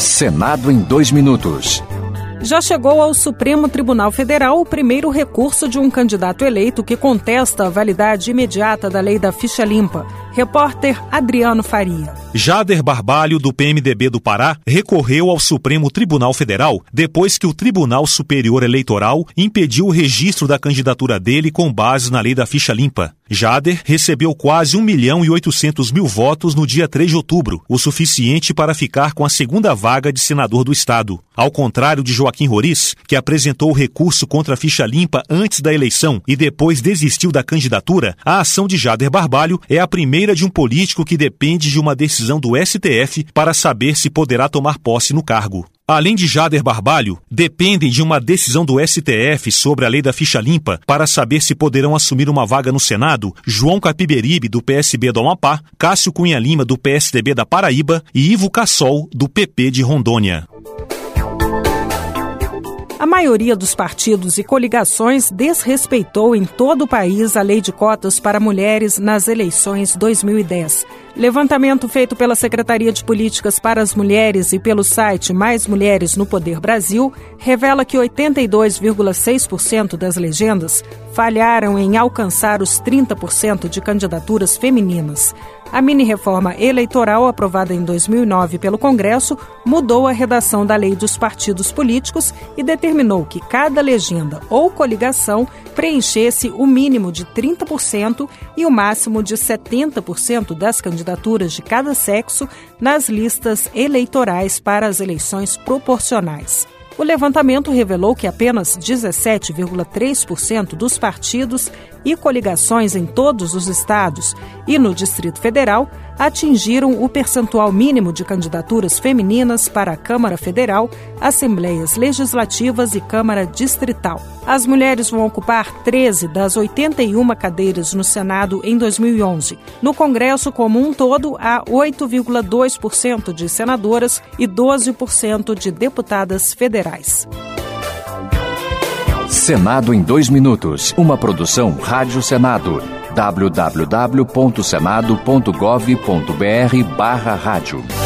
Senado em 2 minutos. Já chegou ao Supremo Tribunal Federal o primeiro recurso de um candidato eleito que contesta a validade imediata da lei da ficha limpa. Repórter Adriano Faria. Jader Barbalho, do PMDB do Pará, recorreu ao Supremo Tribunal Federal depois que o Tribunal Superior Eleitoral impediu o registro da candidatura dele com base na lei da ficha limpa. Jader recebeu quase 1.800.000 votos no dia 3 de outubro, o suficiente para ficar com a segunda vaga de senador do estado. Ao contrário de Joaquim Roriz, que apresentou o recurso contra a ficha limpa antes da eleição e depois desistiu da candidatura, a ação de Jader Barbalho é a primeira de um político que depende de uma decisão do STF para saber se poderá tomar posse no cargo. Além de Jader Barbalho, dependem de uma decisão do STF sobre a lei da ficha limpa para saber se poderão assumir uma vaga no Senado João Capiberibe, do PSB do Amapá, Cássio Cunha Lima, do PSDB da Paraíba e Ivo Cassol, do PP de Rondônia. A maioria dos partidos e coligações desrespeitou em todo o país a lei de cotas para mulheres nas eleições 2010. Levantamento feito pela Secretaria de Políticas para as Mulheres e pelo site Mais Mulheres no Poder Brasil revela que 82,6% das legendas falharam em alcançar os 30% de candidaturas femininas. A mini-reforma eleitoral, aprovada em 2009 pelo Congresso, mudou a redação da lei dos partidos políticos e determinou que cada legenda ou coligação preenchesse o mínimo de 30% e o máximo de 70% das candidaturas de cada sexo nas listas eleitorais para as eleições proporcionais. O levantamento revelou que apenas 17,3% dos partidos e coligações em todos os estados e no Distrito Federal atingiram o percentual mínimo de candidaturas femininas para a Câmara Federal, Assembleias Legislativas e Câmara Distrital. As mulheres vão ocupar 13 das 81 cadeiras no Senado em 2011. No Congresso como um todo, há 8,2% de senadoras e 12% de deputadas federais. Senado em 2 minutos. Uma produção Rádio Senado. www.senado.gov.br/rádio